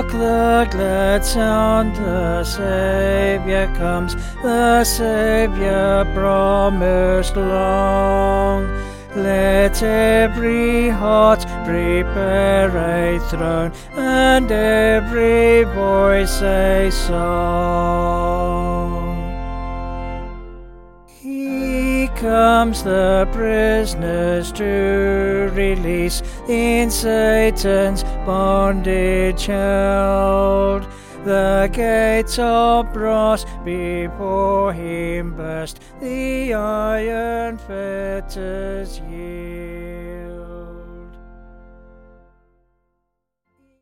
Hark the glad sound, the Saviour comes, the Saviour promised long. Let every heart prepare a throne, and every voice a song. He comes the prisoners to release, in Satan's bondage held. The gates of brass before him burst, the iron fetters yield.